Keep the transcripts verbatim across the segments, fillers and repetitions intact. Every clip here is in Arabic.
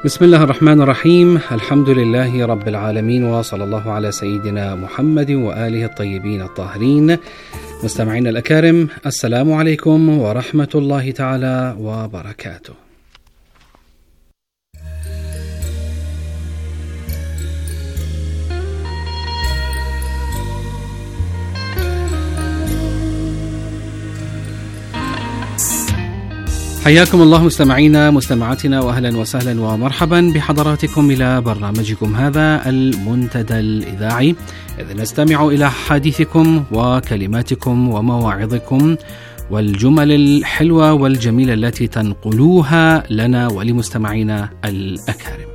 بسم الله الرحمن الرحيم. الحمد لله رب العالمين، وصلى الله على سيدنا محمد وآله الطيبين الطاهرين. مستمعينا الأكارم، السلام عليكم ورحمة الله تعالى وبركاته. حياكم الله مستمعينا مستمعاتنا، وأهلا وسهلا ومرحبا بحضراتكم إلى برنامجكم هذا المنتدى الإذاعي، إذ نستمع إلى حديثكم وكلماتكم ومواعظكم والجمل الحلوة والجميلة التي تنقلوها لنا ولمستمعينا الأكارم.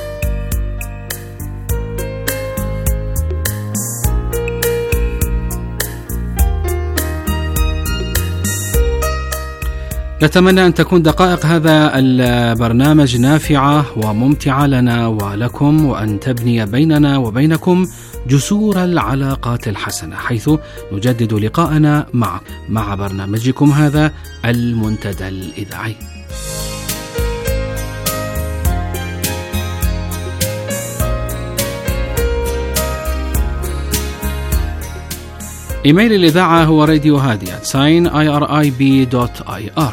نتمنى أن تكون دقائق هذا البرنامج نافعة وممتعة لنا ولكم، وأن تبني بيننا وبينكم جسور العلاقات الحسنة، حيث نجدد لقاءنا مع مع برنامجكم هذا المنتدى الإذاعي. إيميل الإذاعة هو راديو هادي آت ساين آي آر آي بي دوت آي آر.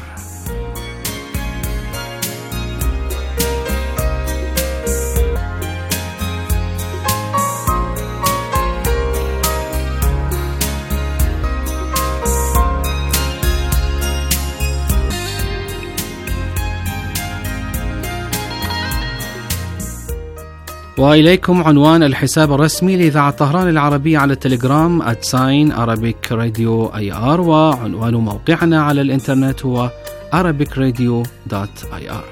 وإليكم عنوان الحساب الرسمي لإذاعة طهران العربية على التليجرام آت ساين أرابيك راديو آي آر، وعنوان موقعنا على الإنترنت هو أرابيك راديو دوت آي آر.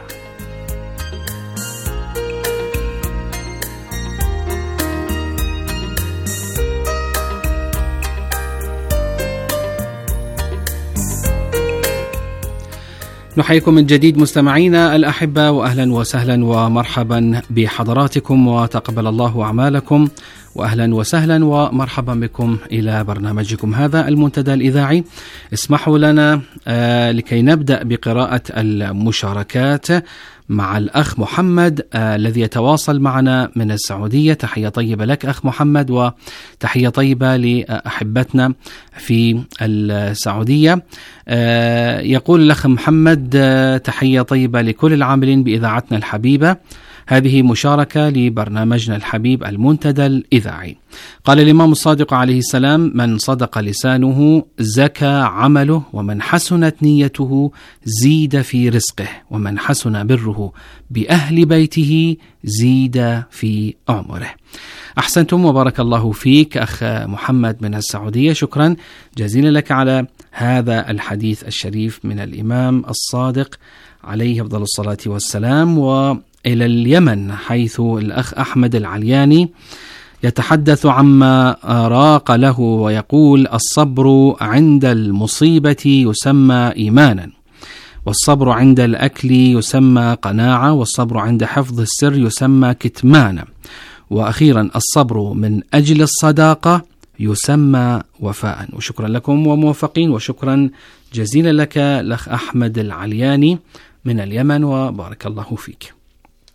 نحييكم من جديد مستمعينا الأحبة، وأهلا وسهلا ومرحبا بحضراتكم، وتقبل الله أعمالكم، وأهلا وسهلا ومرحبا بكم إلى برنامجكم هذا المنتدى الإذاعي. اسمحوا لنا آه لكي نبدأ بقراءة المشاركات مع الأخ محمد آه الذي يتواصل معنا من السعودية. تحية طيبة لك أخ محمد، وتحية طيبة لأحبتنا في السعودية. آه يقول الأخ محمد آه تحية طيبة لكل العاملين بإذاعتنا الحبيبة، هذه مشاركة لبرنامجنا الحبيب المنتدى الإذاعي. قال الإمام الصادق عليه السلام: من صدق لسانه زكى عمله، ومن حسنت نيته زيد في رزقه، ومن حسن بره بأهل بيته زيد في عمره. أحسنتم وبارك الله فيك أخ محمد من السعودية، شكرا جزيلا لك على هذا الحديث الشريف من الإمام الصادق عليه أفضل الصلاة والسلام. و إلى اليمن، حيث الأخ أحمد العلياني يتحدث عما راق له ويقول: الصبر عند المصيبة يسمى إيمانا، والصبر عند الأكل يسمى قناعة، والصبر عند حفظ السر يسمى كتمانا، وأخيرا الصبر من أجل الصداقة يسمى وفاء. وشكرا لكم وموفقين، وشكرا جزيلا لك الأخ أحمد العلياني من اليمن، وبارك الله فيك.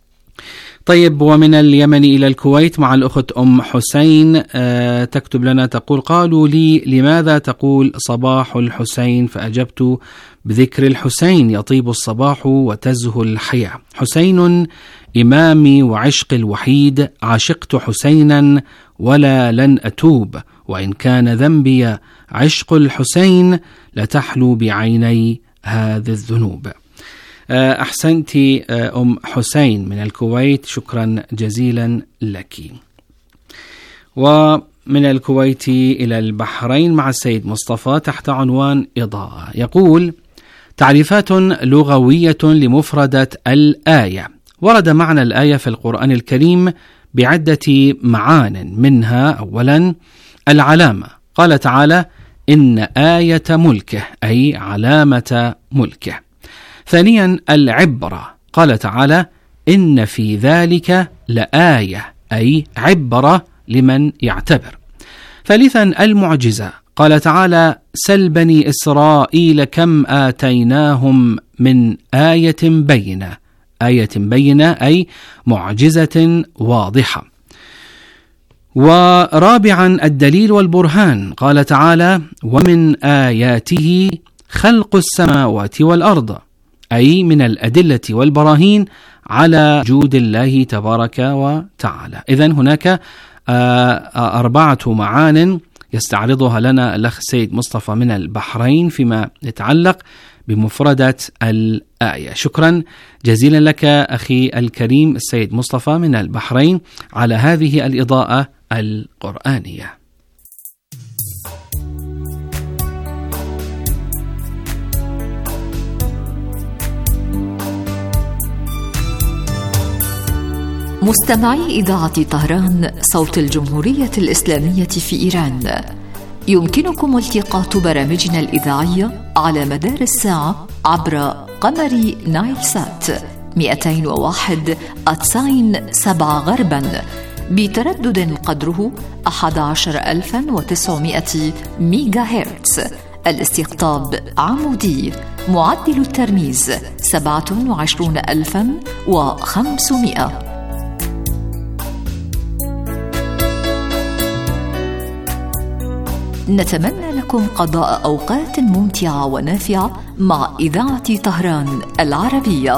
طيب، ومن اليمن إلى الكويت مع الأخت أم حسين آه تكتب لنا تقول: قالوا لي لماذا تقول صباح الحسين، فأجبت بذكر الحسين يطيب الصباح وتزهو الحياة. حسين إمامي وعشق الوحيد، عشقت حسينا ولا لن أتوب، وإن كان ذنبي عشق الحسين لتحلو بعيني هذه الذنوب. أحسنتي أم حسين من الكويت، شكرا جزيلا لك. ومن الكويت إلى البحرين مع السيد مصطفى تحت عنوان إضاءة، يقول: تعريفات لغوية لمفردة الآية. ورد معنى الآية في القرآن الكريم بعدة معان، منها أولا العلامة، قال تعالى: إن آية ملكه، أي علامة ملكه. ثانيا العبرة، قال تعالى: إن في ذلك لآية، أي عبرة لمن يعتبر. ثالثا المعجزة، قال تعالى: سل بني إسرائيل كم آتيناهم من آية بينة، آية بينة أي معجزة واضحة. ورابعا الدليل والبرهان، قال تعالى: ومن آياته خلق السماوات والأرض، أي من الأدلة والبراهين على وجود الله تبارك وتعالى. إذن هناك أربعة معان يستعرضها لنا الأخ السيد مصطفى من البحرين فيما يتعلق بمفردة الآية. شكرا جزيلا لك أخي الكريم السيد مصطفى من البحرين على هذه الإضاءة القرآنية. مستمعي إذاعة طهران صوت الجمهورية الإسلامية في إيران، يمكنكم التقاط برامجنا الإذاعية على مدار الساعة عبر قمر نايل سات مئتين وواحد أتساين سبعة غربا بتردد قدره أحد عشر ألفا وتسعمائة ميجا هرتز. الاستقطاب عمودي، معدل الترميز سبعة وعشرون ألفا وخمسمائة. نتمنى لكم قضاء أوقات ممتعة ونافعة مع إذاعة طهران العربية.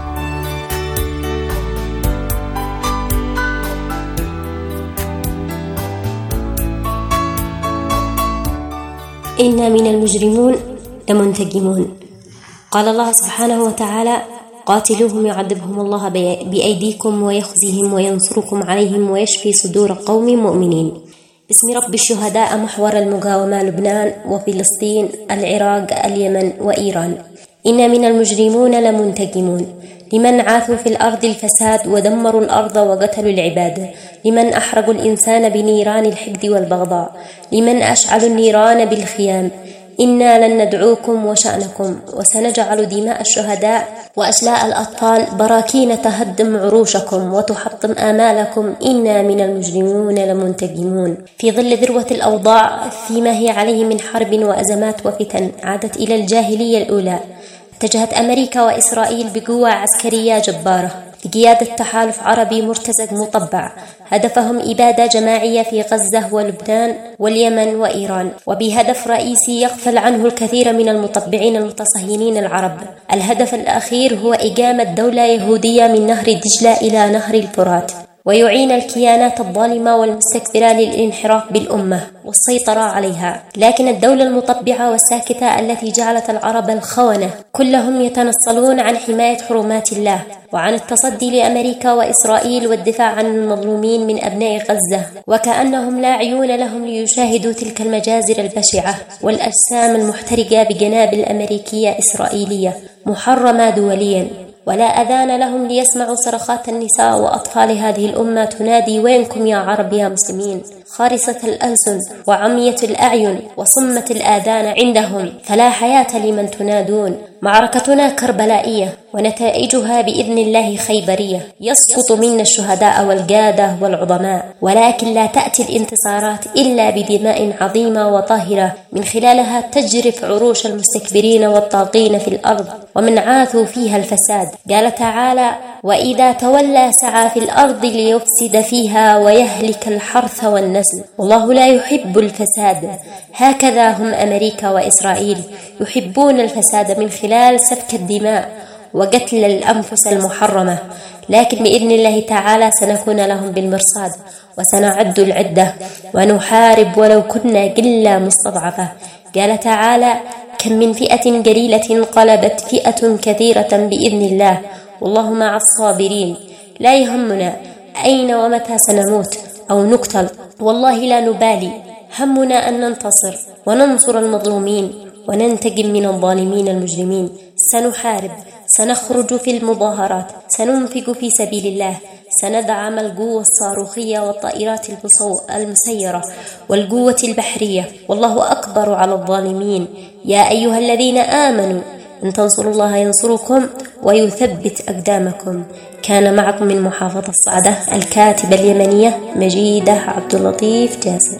إنا من المجرمون لمنتقمون. قال الله سبحانه وتعالى: قاتلوهم يعذبهم الله بأيديكم ويخزيهم وينصركم عليهم ويشفي صدور قوم مؤمنين. باسم رب الشهداء محور المقاومة لبنان وفلسطين العراق اليمن وإيران. إن من المجرمون لمنتقمون لمن عاثوا في الأرض الفساد ودمروا الأرض وقتلوا العباد، لمن أحرقوا الإنسان بنيران الحقد والبغضاء، لمن أشعلوا النيران بالخيام. إنا لن ندعوكم وشأنكم وسنجعل دماء الشهداء وأشلاء الأطفال براكين تهدم عروشكم وتحطم آمالكم. إنا من المجرمون لمنتقمون. في ظل ذروة الأوضاع فيما هي عليه من حرب وأزمات وفتن عادت إلى الجاهلية الأولى، اتجهت أمريكا وإسرائيل بقوة عسكرية جبارة لقيادة تحالف عربي مرتزق مطبع، هدفهم إبادة جماعية في غزة ولبنان واليمن وإيران، وبهدف رئيسي يغفل عنه الكثير من المطبعين المتصهينين العرب. الهدف الأخير هو إقامة دولة يهودية من نهر دجلة إلى نهر الفرات، ويعين الكيانات الظالمة والمستكبرة للانحراف بالأمة والسيطرة عليها. لكن الدولة المطبعة والساكتة التي جعلت العرب الخونة كلهم يتنصلون عن حماية حرمات الله وعن التصدي لأمريكا وإسرائيل والدفاع عن المظلومين من أبناء غزة، وكأنهم لا عيون لهم ليشاهدوا تلك المجازر البشعة والأجسام المحترقة بجنابل أمريكية إسرائيلية محرمة دوليا، ولا أذان لهم ليسمعوا صرخات النساء وأطفال هذه الأمة تنادي: وينكم يا عرب يا مسلمين؟ خارصة الألسن وعمية الأعين وصمة الآذان عندهم، فلا حياة لمن تنادون. معركتنا كربلائية ونتائجها بإذن الله خيبرية، يسقط منا الشهداء والقادة والعظماء، ولكن لا تأتي الانتصارات إلا بدماء عظيمة وطاهرة من خلالها تجرف عروش المستكبرين والطاغين في الأرض ومن عاثوا فيها الفساد. قال تعالى: وإذا تولى سعى في الأرض ليفسد فيها ويهلك الحرث والنسل والله لا يحب الفساد. هكذا هم أمريكا وإسرائيل يحبون الفساد من خلال سفك الدماء وقتل الأنفس المحرمة، لكن بإذن الله تعالى سنكون لهم بالمرصاد وسنعد العدة ونحارب ولو كنا قلة مستضعفة. قال تعالى: كم من فئة قليلة قلبت فئة كثيرة بإذن الله والله مع الصابرين. لا يهمنا أين ومتى سنموت أو نقتل، والله لا نبالي، همنا أن ننتصر وننصر المظلومين وننتقم من الظالمين المجرمين. سنحارب، سنخرج في المظاهرات، سننفق في سبيل الله، سندعم القوة الصاروخية والطائرات المسيرة والقوة البحرية، والله أكبر على الظالمين. يا أيها الذين آمنوا إن تنصروا الله ينصركم ويثبت أقدامكم. كان معكم من محافظة الصعدة الكاتبة اليمنية مجيدة عبد اللطيف جاسر.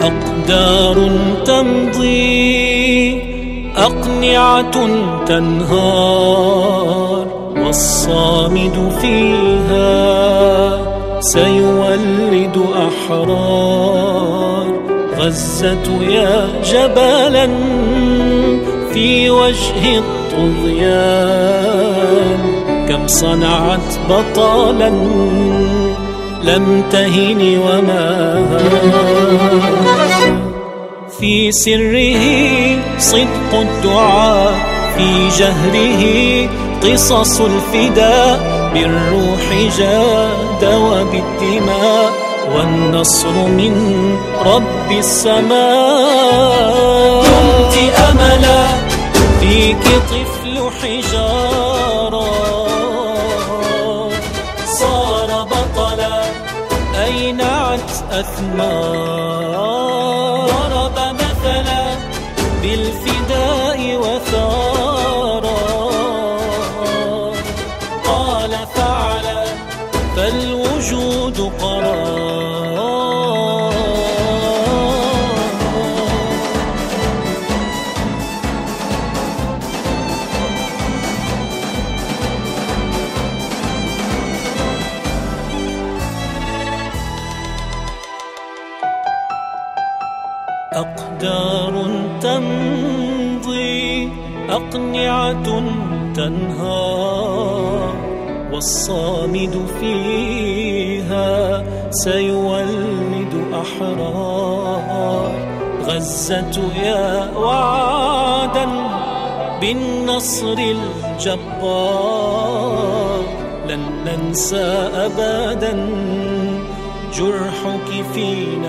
أقدار تمضي أقنعة تنهار والصامد فيها سيولد أحرار. غزة يا جبلا في وجه الطغيان كم صنعت بطالا لم تهن وما هان. في سره صدق الدعاء في جهره قصص الفداء بالروح جاد وبالدماء والنصر من رب السماء. كنت أملا فيك طفل حجارة صار بطلا أينعت أثمار. ضرب مثلا بالفداء وثارا قال فعلا فالوجود قرار. أقدار تمضي أقنعة تنهار والصامد فيها سيولد أحرار. غزة يا وعدا بالنصر الجبار لن ننسى أبدا جرحك فينا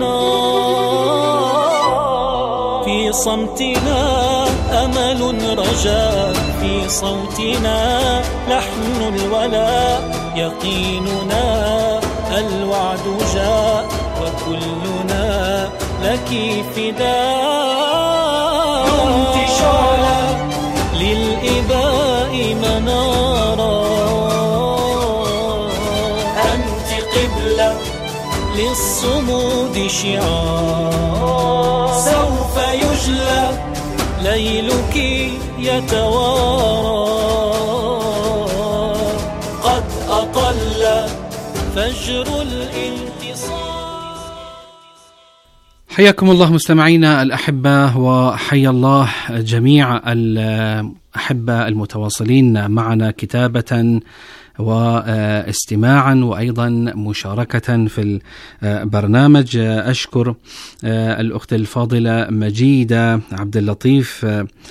كنار. في صمتنا أمل رجاء في صوتنا لحن الولاء يقيننا الوعد جاء وكلنا لك فداء. كنت شعلة للإباء منارا أنت قبلة للصمود شعار. سوف يجلى ليلك يتوارى قد أطل فجر الانتصار. حياكم الله مستمعينا الأحبة، وحيا الله جميع الأحبة المتواصلين معنا كتابة واستماعا وأيضا مشاركة في البرنامج. أشكر الأخت الفاضلة مجيدة عبد اللطيف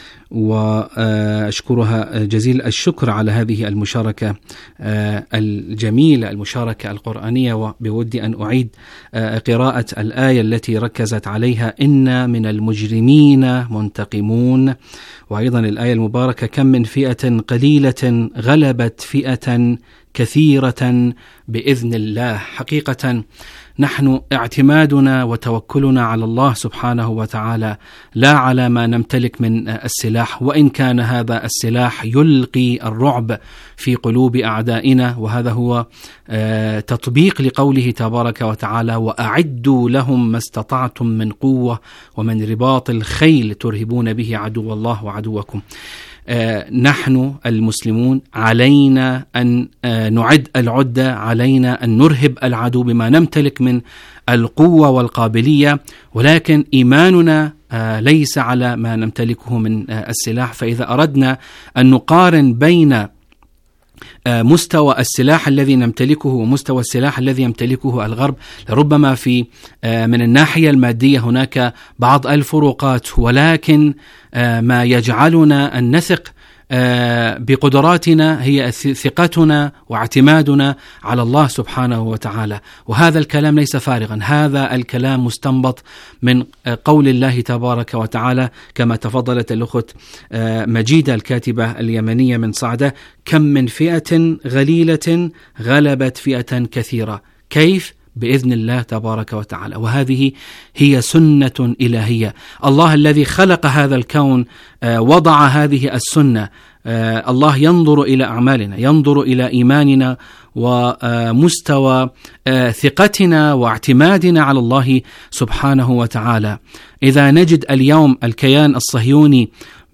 وأشكرها جزيل الشكر على هذه المشاركة الجميلة، المشاركة القرآنية. وبودي أن أعيد قراءة الآية التي ركزت عليها: إن من المجرمين منتقمون. وأيضا الآية المباركة: كم من فئة قليلة غلبت فئة كثيرة بإذن الله. حقيقة نحن اعتمادنا وتوكلنا على الله سبحانه وتعالى، لا على ما نمتلك من السلاح، وإن كان هذا السلاح يلقي الرعب في قلوب أعدائنا. وهذا هو تطبيق لقوله تبارك وتعالى: وأعدوا لهم ما استطعتم من قوة ومن رباط الخيل ترهبون به عدو الله وعدوكم. آه نحن المسلمون علينا أن آه نعد العدة، علينا أن نرهب العدو بما نمتلك من القوة والقابلية، ولكن إيماننا آه ليس على ما نمتلكه من آه السلاح. فإذا أردنا أن نقارن بين مستوى السلاح الذي نمتلكه ومستوى السلاح الذي يمتلكه الغرب، لربما في من الناحية المادية هناك بعض الفروقات، ولكن ما يجعلنا أن نثق بقدراتنا هي ثقتنا واعتمادنا على الله سبحانه وتعالى. وهذا الكلام ليس فارغا، هذا الكلام مستنبط من قول الله تبارك وتعالى كما تفضلت الأخت مجيدة الكاتبة اليمنية من صعدة: كم من فئة غليلة غلبت فئة كثيرة. كيف؟ بإذن الله تبارك وتعالى. وهذه هي سنة إلهية. الله الذي خلق هذا الكون وضع هذه السنة الله ينظر إلى أعمالنا، ينظر إلى إيماننا ومستوى ثقتنا واعتمادنا على الله سبحانه وتعالى. إذا نجد اليوم الكيان الصهيوني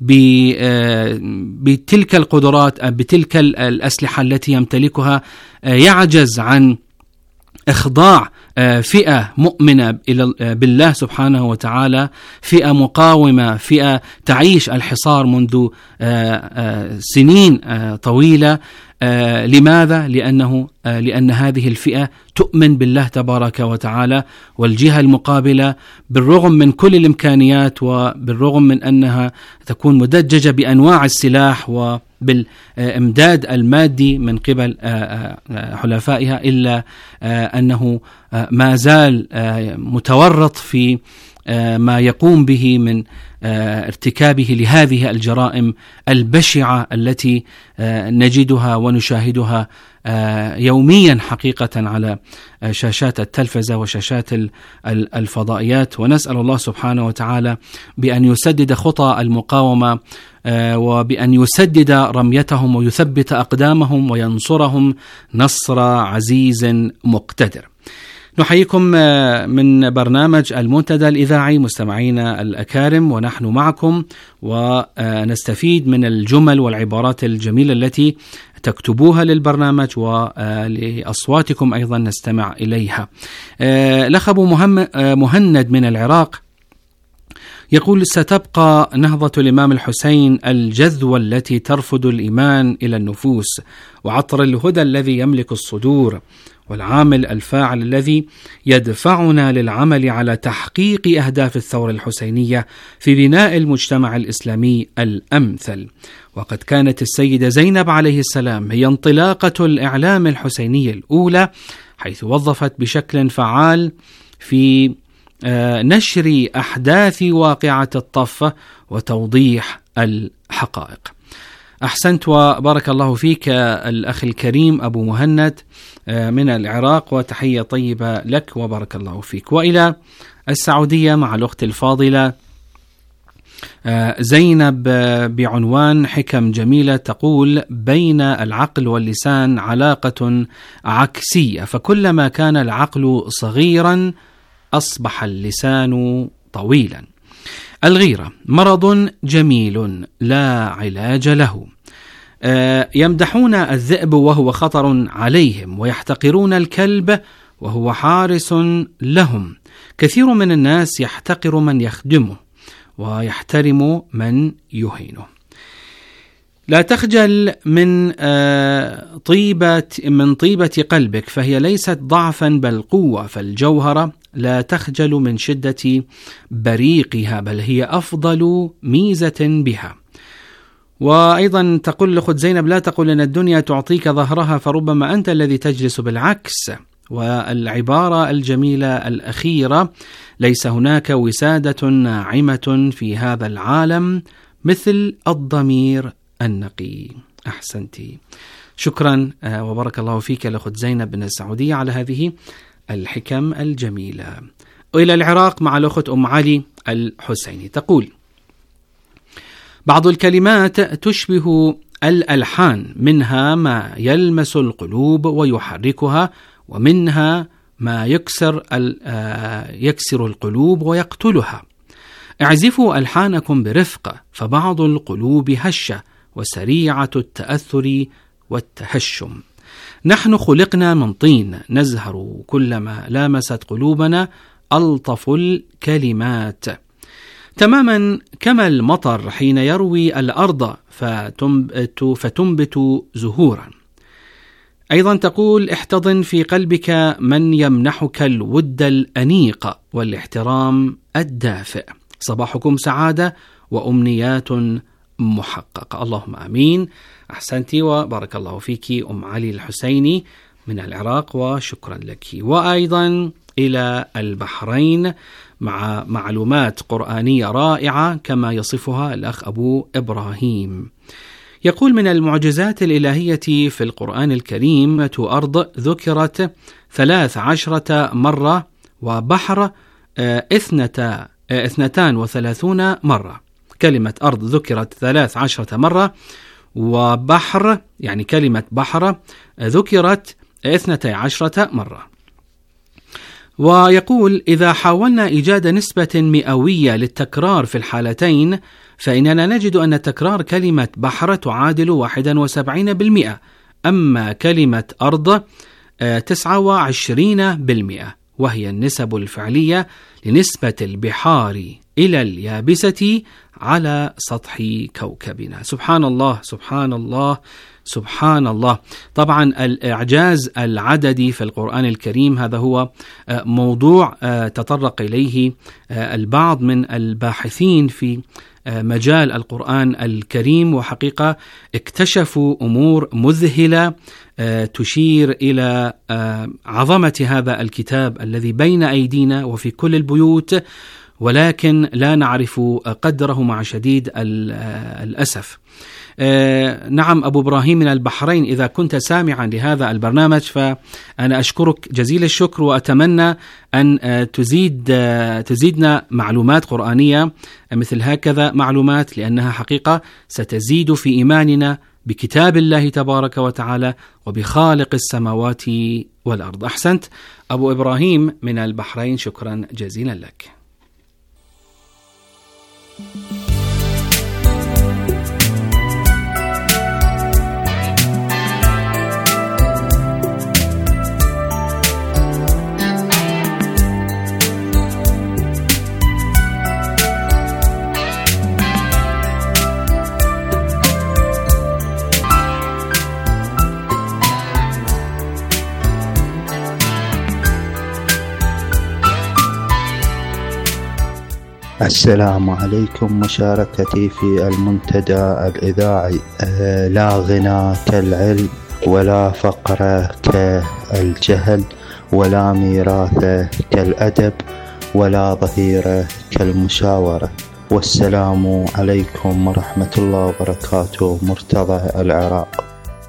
بتلك القدرات، بتلك الأسلحة التي يمتلكها، يعجز عن إخضاع فئة مؤمنة بالله سبحانه وتعالى، فئة مقاومة، فئة تعيش الحصار منذ سنين طويلة. لماذا؟ لأنه لأن هذه الفئة تؤمن بالله تبارك وتعالى، والجهة المقابلة بالرغم من كل الإمكانيات وبالرغم من أنها تكون مدججة بأنواع السلاح وبالإمداد المادي من قبل حلفائها، إلا أنه ما زال متورط في ما يقوم به من ارتكابه لهذه الجرائم البشعة التي نجدها ونشاهدها يوميا حقيقة على شاشات التلفزة وشاشات الفضائيات. ونسأل الله سبحانه وتعالى بأن يسدد خطى المقاومة وبأن يسدد رميتهم ويثبت أقدامهم وينصرهم نصر عزيز مقتدر. نحييكم من برنامج المنتدى الإذاعي مستمعينا الأكارم، ونحن معكم ونستفيد من الجمل والعبارات الجميلة التي تكتبوها للبرنامج، ولأصواتكم أيضا نستمع إليها. الأخ أبو مهند من العراق يقول: ستبقى نهضة الإمام الحسين الجذوة التي ترفض الإيمان إلى النفوس، وعطر الهدى الذي يملك الصدور، والعامل الفاعل الذي يدفعنا للعمل على تحقيق أهداف الثورة الحسينية في بناء المجتمع الإسلامي الأمثل. وقد كانت السيدة زينب عليه السلام هي انطلاقة الإعلام الحسيني الأولى، حيث وظفت بشكل فعال في نشر أحداث واقعة الطفة وتوضيح الحقائق. أحسنت وبارك الله فيك الأخ الكريم أبو مهند من العراق، وتحية طيبة لك وبارك الله فيك. وإلى السعودية مع الأخت الفاضلة زينب بعنوان حكم جميلة، تقول: بين العقل واللسان علاقة عكسية، فكلما كان العقل صغيرا أصبح اللسان طويلا. الغيرة مرض جميل لا علاج له. يمدحون الذئب وهو خطر عليهم، ويحتقرون الكلب وهو حارس لهم. كثير من الناس يحتقر من يخدمه ويحترم من يهينه. لا تخجل من طيبة من طيبة قلبك، فهي ليست ضعفا بل قوة، فالجوهرة لا تخجل من شدة بريقها، بل هي أفضل ميزة بها. وأيضا تقول لأخت زينب: لا تقل أن الدنيا تعطيك ظهرها، فربما أنت الذي تجلس بالعكس. والعبارة الجميلة الأخيرة: ليس هناك وسادة ناعمة في هذا العالم مثل الضمير النقي. أحسنتي، شكرا وبارك الله فيك لأخت زينب من السعودية على هذه الحكم الجميلة. وإلى العراق مع الأخت أم علي الحسيني، تقول: بعض الكلمات تشبه الألحان، منها ما يلمس القلوب ويحركها، ومنها ما يكسر يكسر القلوب ويقتلها. اعزفوا ألحانكم برفق، فبعض القلوب هشة وسريعة التأثر والتهشم. نحن خلقنا من طين، نزهر كلما لامست قلوبنا ألطف الكلمات، تماما كما المطر حين يروي الأرض فتنبت, فتنبت زهورا. أيضا تقول: احتضن في قلبك من يمنحك الود الأنيق والاحترام الدافئ. صباحكم سعادة وأمنيات محققة. اللهم آمين. أحسنتي وبارك الله فيك أم علي الحسيني من العراق، وشكرا لك. وأيضا إلى البحرين مع معلومات قرآنية رائعة كما يصفها الأخ أبو إبراهيم. يقول: من المعجزات الإلهية في القرآن الكريم أرض ذكرت ثلاث عشرة مرة، وبحر اثنتا اثنتان وثلاثون مرة. كلمة أرض ذكرت ثلاث عشرة مرة، وبحر يعني كلمة بحر ذكرت اثنتي عشرة مرة. ويقول: إذا حاولنا إيجاد نسبة مئوية للتكرار في الحالتين فإننا نجد أن تكرار كلمة بحر تعادل واحد وسبعين بالمئة، أما كلمة أرض تسعة وعشرين بالمئة، وهي النسب الفعلية لنسبة البحار إلى اليابسة على سطح كوكبنا. سبحان الله سبحان الله سبحان الله. طبعا الإعجاز العددي في القرآن الكريم هذا هو موضوع تطرق إليه البعض من الباحثين في مجال القرآن الكريم، وحقيقة اكتشفوا أمور مذهلة تشير إلى عظمة هذا الكتاب الذي بين أيدينا وفي كل البيوت، ولكن لا نعرف قدره مع شديد الأسف. آه نعم أبو إبراهيم من البحرين، إذا كنت سامعا لهذا البرنامج فأنا أشكرك جزيل الشكر، وأتمنى أن آه تزيد آه تزيدنا معلومات قرآنية مثل هكذا معلومات، لأنها حقيقة ستزيد في إيماننا بكتاب الله تبارك وتعالى وبخالق السماوات والأرض. أحسنت أبو إبراهيم من البحرين، شكرا جزيلا لك. السلام عليكم. مشاركتي في المنتدى الإذاعي: آه لا غنى كالعلم، ولا فقر كالجهل، ولا ميراث كالأدب، ولا ظهير كالمشاورة. والسلام عليكم ورحمة الله وبركاته. مرتضى العراق.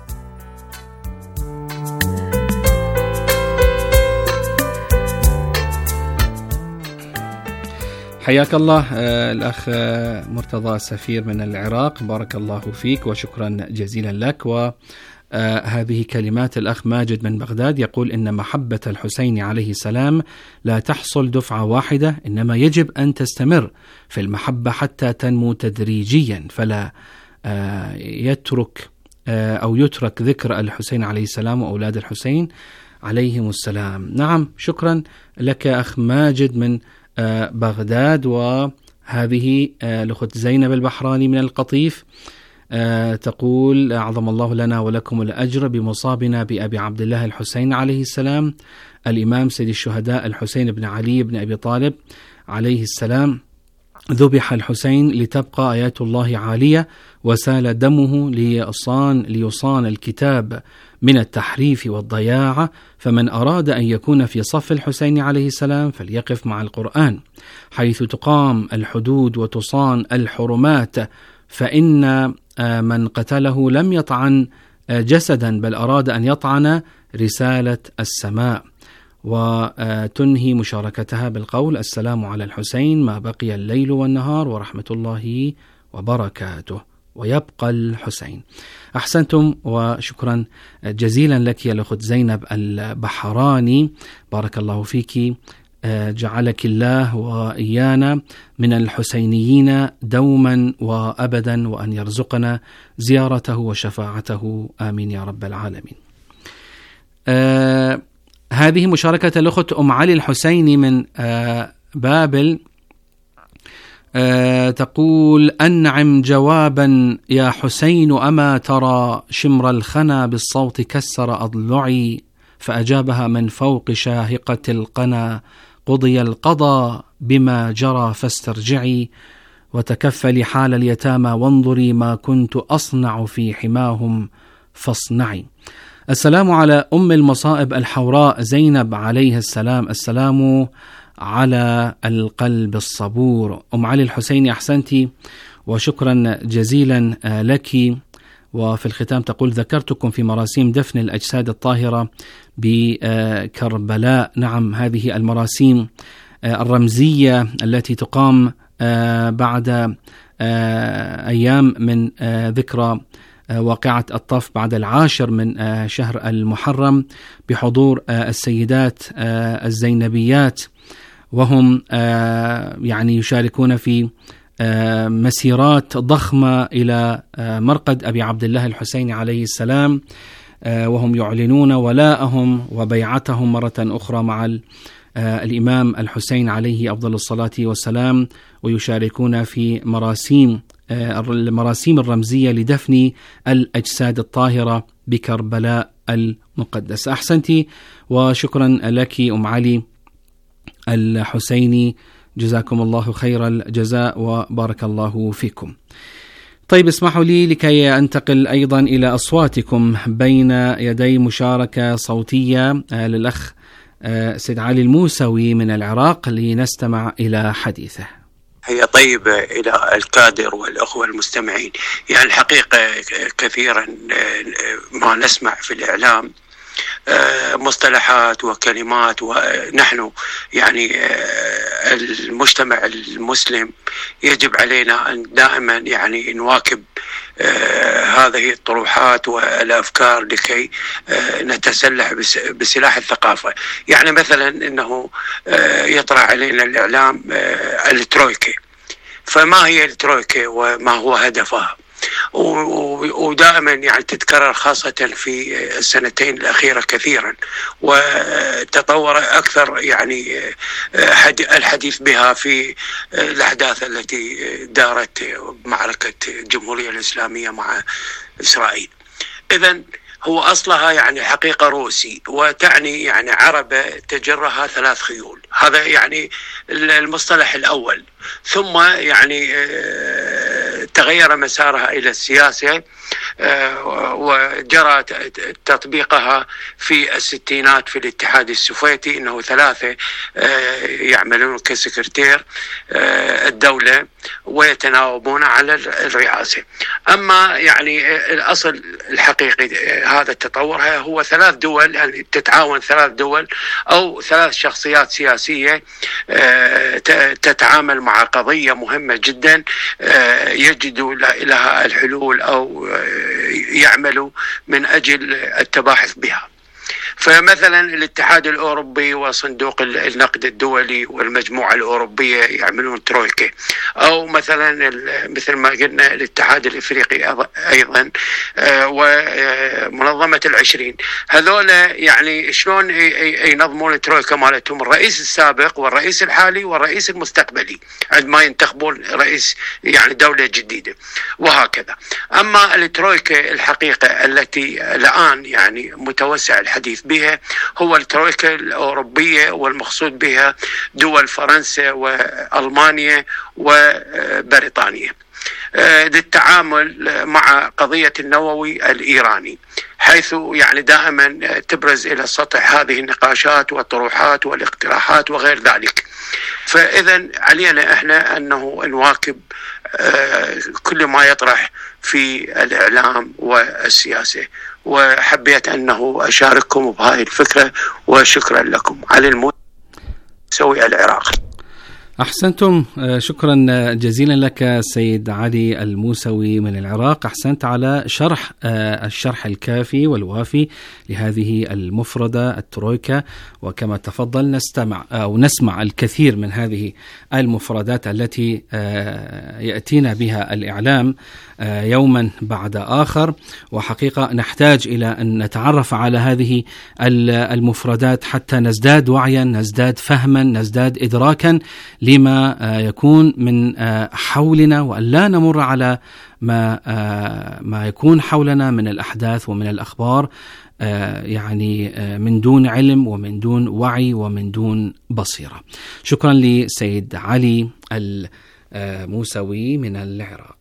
حياك الله آه الأخ آه مرتضى السفير من العراق، بارك الله فيك وشكرا جزيلا لك. وهذه كلمات الأخ ماجد من بغداد، يقول: إن محبة الحسين عليه السلام لا تحصل دفعة واحدة، إنما يجب أن تستمر في المحبة حتى تنمو تدريجيا، فلا آه يترك آه أو يترك ذكر الحسين عليه السلام وأولاد الحسين عليهم السلام. نعم، شكرا لك أخ ماجد من بغداد. وهذه الأخت زينب البحراني من القطيف تقول: أعظم الله لنا ولكم الأجر بمصابنا بأبي عبد الله الحسين عليه السلام الإمام سيد الشهداء الحسين بن علي بن أبي طالب عليه السلام. ذبح الحسين لتبقى آيات الله عالية، وسال دمه ليصان, ليصان الكتاب من التحريف والضياع، فمن أراد أن يكون في صف الحسين عليه السلام فليقف مع القرآن حيث تقام الحدود وتصان الحرمات، فإن من قتله لم يطعن جسدا بل أراد أن يطعن رسالة السماء. وتنهي مشاركتها بالقول: السلام على الحسين ما بقي الليل والنهار ورحمة الله وبركاته، ويبقى الحسين. أحسنتم وشكرا جزيلا لك يا الأخت زينب البحراني، بارك الله فيك، جعلك الله وإيانا من الحسينيين دوما وأبدا، وأن يرزقنا زيارته وشفاعته، آمين يا رب العالمين. آه هذه مشاركة الأخت أم علي الحسيني من آه بابل، آه تقول: أنعم جوابا يا حسين، أما ترى شمر الخنا بالصوت كسر أضلعي، فأجابها من فوق شاهقة القنا: قضي القضاء بما جرى فاسترجعي، وتكفلي حال اليتامى وانظري ما كنت أصنع في حماهم فاصنعي. السلام على أم المصائب الحوراء زينب عليه السلام، السلام على القلب الصبور. أم علي الحسيني، أحسنتي وشكرا جزيلا لك. وفي الختام تقول: ذكرتكم في مراسيم دفن الأجساد الطاهرة بكربلاء. نعم، هذه المراسيم الرمزية التي تقام بعد أيام من ذكرى واقعة الطف بعد العاشر من شهر المحرم بحضور السيدات الزينبيات، وهم يعني يشاركون في مسيرات ضخمة إلى مرقد أبي عبد الله الحسين عليه السلام، وهم يعلنون ولاءهم وبيعتهم مرة أخرى مع الإمام الحسين عليه أفضل الصلاة والسلام، ويشاركون في مراسيم المراسيم الرمزية لدفن الأجساد الطاهرة بكربلاء المقدس. أحسنتي وشكرا لك أم علي الحسيني، جزاكم الله خير الجزاء وبارك الله فيكم. طيب اسمحوا لي لكي أنتقل أيضا إلى أصواتكم بين يدي مشاركة صوتية للأخ سيد علي الموسوي من العراق لنستمع إلى حديثه. هي طيبة إلى الكادر والأخوة المستمعين. يعني الحقيقة كثيرا ما نسمع في الإعلام مصطلحات وكلمات، ونحن يعني المجتمع المسلم يجب علينا أن دائما يعني نواكب هذه الطروحات والأفكار لكي نتسلح بسلاح الثقافة. يعني مثلا أنه يطرح علينا الإعلام الترويكا، فما هي الترويكا وما هو هدفها؟ ودائما يعني تتكرر خاصة في السنتين الأخيرة كثيرا، وتطور أكثر يعني الحديث بها في الأحداث التي دارت معركة الجمهورية الإسلامية مع إسرائيل. إذن هو أصلها يعني حقيقة روسي، وتعني يعني عربة تجرها ثلاث خيول. هذا يعني المصطلح الأول. ثم يعني تغير مسارها إلى السياسة، وجرى تطبيقها في الستينات في الاتحاد السوفيتي، إنه ثلاثة يعملون كسكرتير الدولة ويتناوبون على الرئاسة. أما يعني الأصل الحقيقي هذا التطور هو ثلاث دول، يعني تتعاون ثلاث دول أو ثلاث شخصيات سياسية تتعامل مع قضية مهمة جدا، يجدوا لها الحلول أو يعملوا من أجل التباحث بها. فمثلا الاتحاد الأوروبي وصندوق النقد الدولي والمجموعة الأوروبية يعملون ترويكا، أو مثلا مثل ما قلنا الاتحاد الإفريقي أيضا ومنظمة العشرين. هذول يعني شلون ينظمون الترويكا مالتهم؟ الرئيس السابق والرئيس الحالي والرئيس المستقبلي عندما ينتخبون رئيس يعني دولة جديدة، وهكذا. أما الترويكا الحقيقة التي الآن يعني متوسع الحديث بها هو الترويكا الأوروبية، والمقصود بها دول فرنسا وألمانيا وبريطانيا للتعامل مع قضية النووي الإيراني، حيث يعني دائما تبرز إلى السطح هذه النقاشات والطروحات والاقتراحات وغير ذلك. فإذا علينا إحنا أنه نواكب كل ما يطرح في الإعلام والسياسة، وحبيت أنه أشارككم بهذه الفكرة، وشكرا لكم. علي الموسوي العراقي. أحسنتم، شكرا جزيلا لك سيد علي الموسوي من العراق. أحسنت على شرح الشرح الكافي والوافي لهذه المفردة الترويكا، وكما تفضل نستمع أو نسمع الكثير من هذه المفردات التي يأتينا بها الإعلام يوما بعد آخر، وحقيقة نحتاج إلى أن نتعرف على هذه المفردات حتى نزداد وعيا، نزداد فهما، نزداد إدراكا لما يكون من حولنا، وأن لا نمر على ما ما يكون حولنا من الأحداث ومن الأخبار يعني من دون علم ومن دون وعي ومن دون بصيرة. شكرا لسيد علي الموسوي من العراق.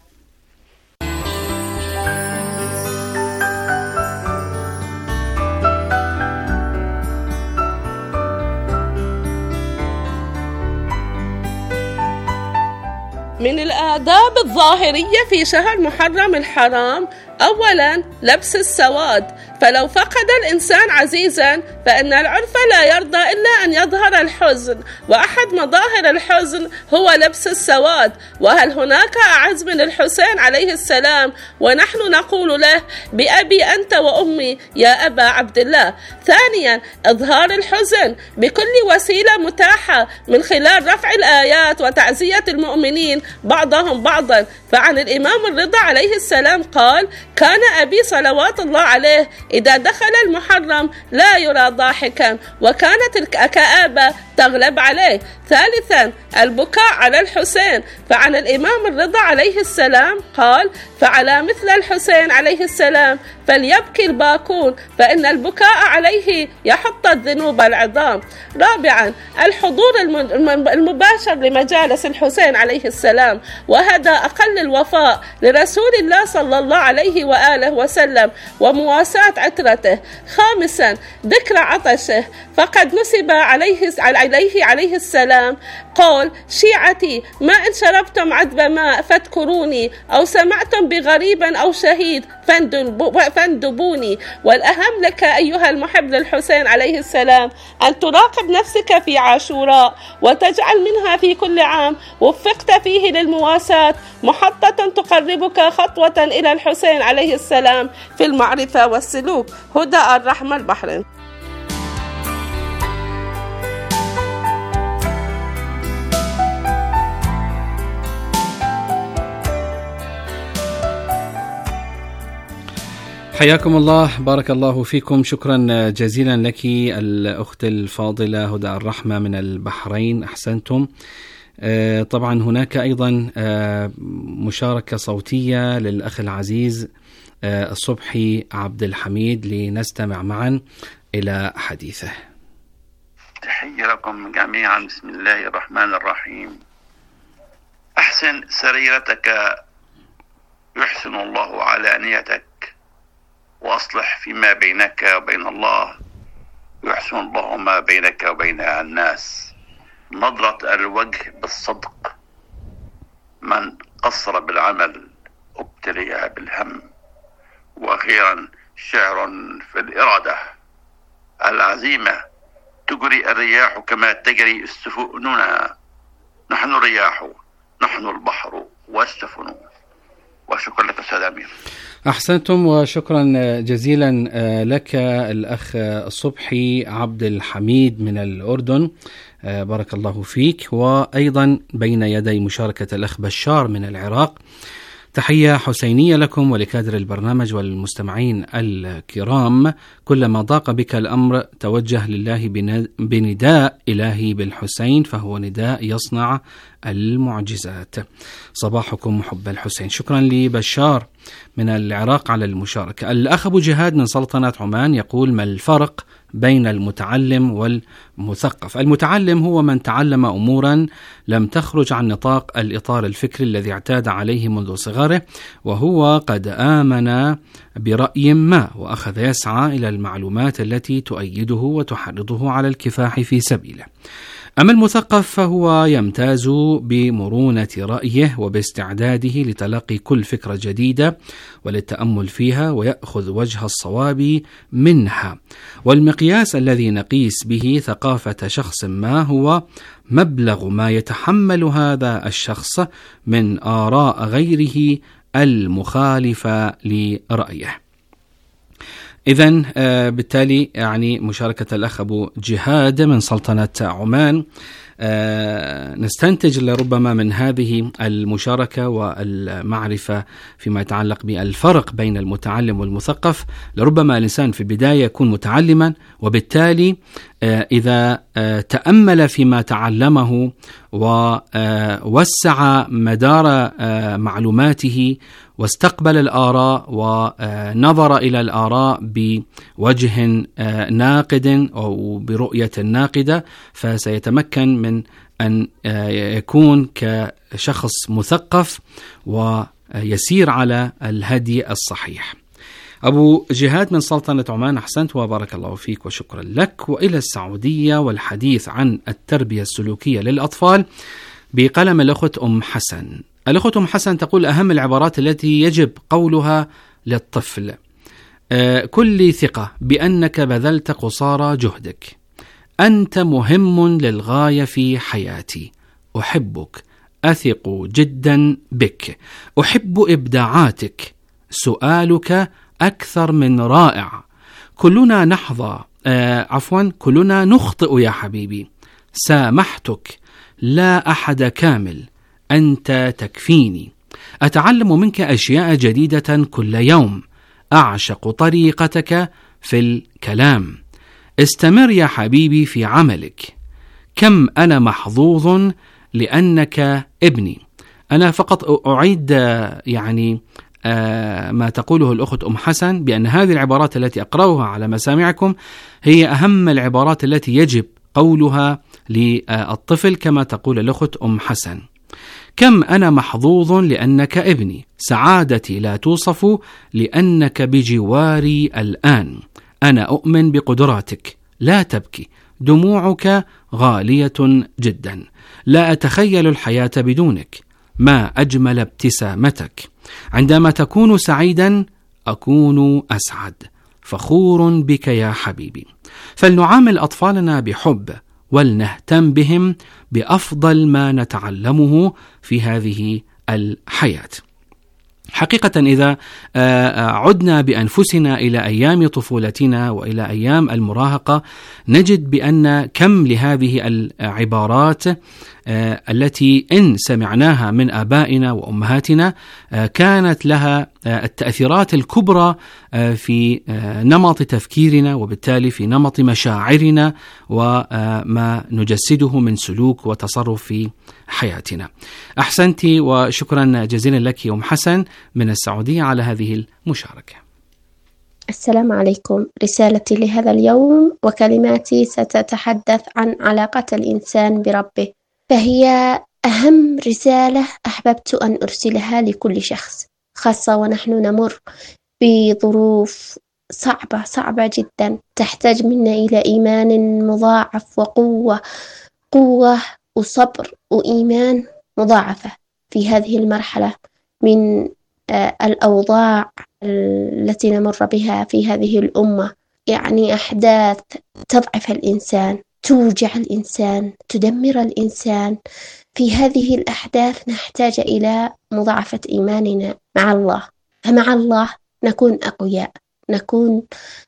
من الآداب الظاهرية في شهر محرم الحرام: أولا لبس السواد، فلو فقد الإنسان عزيزا فإن العرف لا يرضى إلا أن يظهر الحزن، وأحد مظاهر الحزن هو لبس السواد. وهل هناك أعز من الحسين عليه السلام؟ ونحن نقول له بأبي أنت وأمي يا أبا عبد الله. ثانيا، إظهار الحزن بكل وسيلة متاحة من خلال رفع الآيات وتعزية المؤمنين بعضهم بعضا. فعن الإمام الرضا عليه السلام قال: كان أبي صلوات الله عليه إذا دخل المحرم لا يرى ضاحكا، وكانت الكآبة تغلب عليه. ثالثا، البكاء على الحسين. فعن الإمام الرضا عليه السلام قال: فعلى مثل الحسين عليه السلام فليبكي الباكون، فإن البكاء عليه يحط الذنوب العظام. رابعا، الحضور المباشر لمجالس الحسين عليه السلام، وهذا أقل الوفاء لرسول الله صلى الله عليه وآله وسلم ومواساة عترته. خامسا، ذكر عطشه، فقد نسب عليه عليه عليه السلام قال: شيعتي ما إن شربتم عذب ماء فاذكروني، أو سمعتم بغريب أو شهيد فاندبوني. والأهم لك أيها المحب للحسين عليه السلام أن تراقب نفسك في عاشوراء، وتجعل منها في كل عام وفقت فيه للمواساة محطة تقربك خطوة إلى الحسين عليه السلام في المعرفة والسلوك. هدى الرحمة، البحرين. حياكم الله، بارك الله فيكم. شكرا جزيلا لك الأخت الفاضلة هدى الرحمة من البحرين، أحسنتم. طبعا هناك أيضا مشاركة صوتية للأخ العزيز الصبحي عبد الحميد، لنستمع معا إلى حديثه. تحية لكم جميعا. بسم الله الرحمن الرحيم. أحسن سريرتك يحسن الله علانيتك، وأصلح فيما بينك وبين الله يحسن الله ما بينك وبين الناس. نظرة الوجه بالصدق، من قصر بالعمل ابتلي بالهم. وأخيرا، شعر في الإرادة العزيمة، تجري الرياح كما تجري السفننا، نحن الرياح نحن البحر والسفن. وشكرا لك أستاذ أمير. أحسنتم، وشكرا جزيلا لك الأخ الصبحي عبد الحميد من الأردن، بارك الله فيك. وأيضا بين يدي مشاركة الأخ بشار من العراق. تحية حسينية لكم ولكادر البرنامج والمستمعين الكرام. كلما ضاق بك الأمر توجه لله بنداء إلهي بالحسين، فهو نداء يصنع المعجزات. صباحكم محب الحسين. شكرا لبشار من العراق على المشاركة. الأخ أبو جهاد من سلطنة عمان يقول: ما الفرق بين المتعلم والمثقف؟ المتعلم هو من تعلم أمورا لم تخرج عن نطاق الإطار الفكري الذي اعتاد عليه منذ صغره، وهو قد آمن برأي ما وأخذ يسعى إلى المعلومات التي تؤيده وتحرضه على الكفاح في سبيله. أما المثقف فهو يمتاز بمرونة رأيه وباستعداده لتلقي كل فكرة جديدة وللتأمل فيها، ويأخذ وجه الصواب منها. والمقياس الذي نقيس به ثقافة شخص ما هو مبلغ ما يتحمل هذا الشخص من آراء غيره المخالفة لرأيه. إذن آه بالتالي يعني مشاركة الأخ أبو جهاد من سلطنة عمان، آه نستنتج لربما من هذه المشاركة والمعرفة فيما يتعلق بالفرق بين المتعلم والمثقف. لربما الإنسان في البداية يكون متعلما، وبالتالي آه إذا آه تأمل فيما تعلمه ووسع مدار آه معلوماته واستقبل الآراء ونظر إلى الآراء بوجه ناقد أو برؤية ناقدة، فسيتمكن من أن يكون كشخص مثقف ويسير على الهدي الصحيح. أبو جهاد من سلطنة عمان، أحسنت وبارك الله فيك وشكرا لك. وإلى السعودية والحديث عن التربية السلوكية للأطفال بقلم الأخت أم حسن. الأخت أم حسن تقول: أهم العبارات التي يجب قولها للطفل: كل ثقة بأنك بذلت قصارى جهدك. أنت مهم للغاية في حياتي. أحبك، أثق جدا بك، أحب إبداعاتك. سؤالك أكثر من رائع. كلنا نحظى آه عفوا كلنا نخطئ يا حبيبي. سامحتك، لا أحد كامل، أنت تكفيني. أتعلم منك أشياء جديدة كل يوم. أعشق طريقتك في الكلام. استمر يا حبيبي في عملك. كم أنا محظوظ لأنك ابني. أنا فقط أعيد يعني ما تقوله الأخت أم حسن، بأن هذه العبارات التي أقرأها على مسامعكم هي أهم العبارات التي يجب قولها للطفل كما تقول الأخت أم حسن. كم أنا محظوظ لأنك ابني. سعادتي لا توصف لأنك بجواري الآن. أنا أؤمن بقدراتك. لا تبكي، دموعك غالية جدا. لا أتخيل الحياة بدونك. ما أجمل ابتسامتك. عندما تكون سعيدا أكون أسعد. فخور بك يا حبيبي. فلنعامل أطفالنا بحب، ولنهتم بهم بأفضل ما نتعلمه في هذه الحياة. حقيقة إذا عدنا بأنفسنا إلى أيام طفولتنا وإلى أيام المراهقة، نجد بأن كم لهذه العبارات التي إن سمعناها من آبائنا وأمهاتنا كانت لها التأثيرات الكبرى في نمط تفكيرنا، وبالتالي في نمط مشاعرنا وما نجسده من سلوك وتصرف في حياتنا. أحسنت وشكرا جزيلا لك أم حسن من السعودية على هذه المشاركة. السلام عليكم. رسالتي لهذا اليوم وكلماتي ستتحدث عن علاقة الإنسان بربه، فهي أهم رسالة أحببت أن أرسلها لكل شخص، خاصة ونحن نمر بظروف صعبة صعبة جدا تحتاج منا إلى إيمان مضاعف وقوة قوة وصبر وإيمان مضاعفة في هذه المرحلة من الأوضاع التي نمر بها في هذه الأمة. يعني أحداث تضعف الإنسان، توجع الإنسان، تدمر الإنسان. في هذه الأحداث نحتاج إلى مضاعفة إيماننا مع الله. فمع الله نكون أقوياء، نكون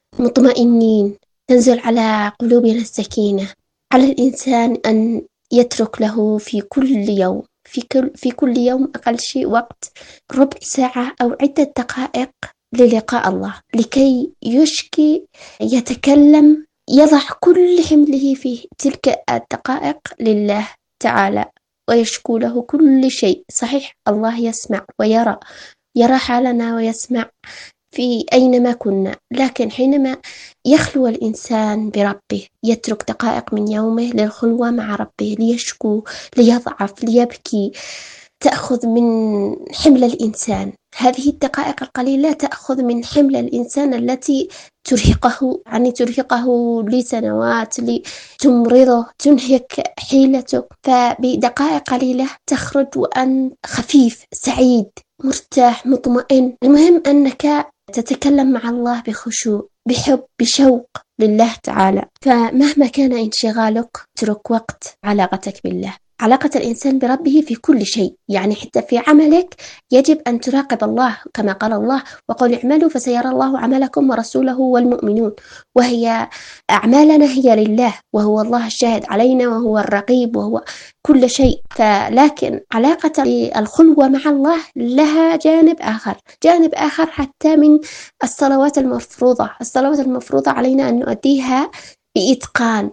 مطمئنين، تنزل على قلوبنا السكينة. على الإنسان أن يترك له في كل يوم في كل في كل يوم أقل شيء وقت ربع ساعة أو عدة دقائق للقاء الله، لكي يشكي، يتكلم، يضع كل حمله في تلك الدقائق لله تعالى ويشكو له كل شيء. صحيح الله يسمع ويرى، يرى حالنا ويسمع في أينما كنا، لكن حينما يخلو الإنسان بربه يترك دقائق من يومه للخلوة مع ربه، ليشكو، ليضعف، ليبكي، تأخذ من حمل الإنسان. هذه الدقائق القليلة تأخذ من حمل الإنسان التي ترهقه، يعني ترهقه لسنوات، لتمرضه، تنهك حيلته. فبدقائق قليلة تخرج وأن خفيف، سعيد، مرتاح، مطمئن. المهم أنك تتكلم مع الله بخشوع، بحب، بشوق لله تعالى. فمهما كان انشغالك اترك وقت علاقتك بالله. علاقة الإنسان بربه في كل شيء، يعني حتى في عملك يجب أن تراقب الله، كما قال الله: وقل اعملوا فسيرى الله عملكم ورسوله والمؤمنون. وهي أعمالنا هي لله، وهو الله الشاهد علينا، وهو الرقيب، وهو كل شيء. فلكن علاقة الخلوة مع الله لها جانب آخر، جانب آخر حتى من الصلوات المفروضة. الصلوات المفروضة علينا أن نؤديها بإتقان،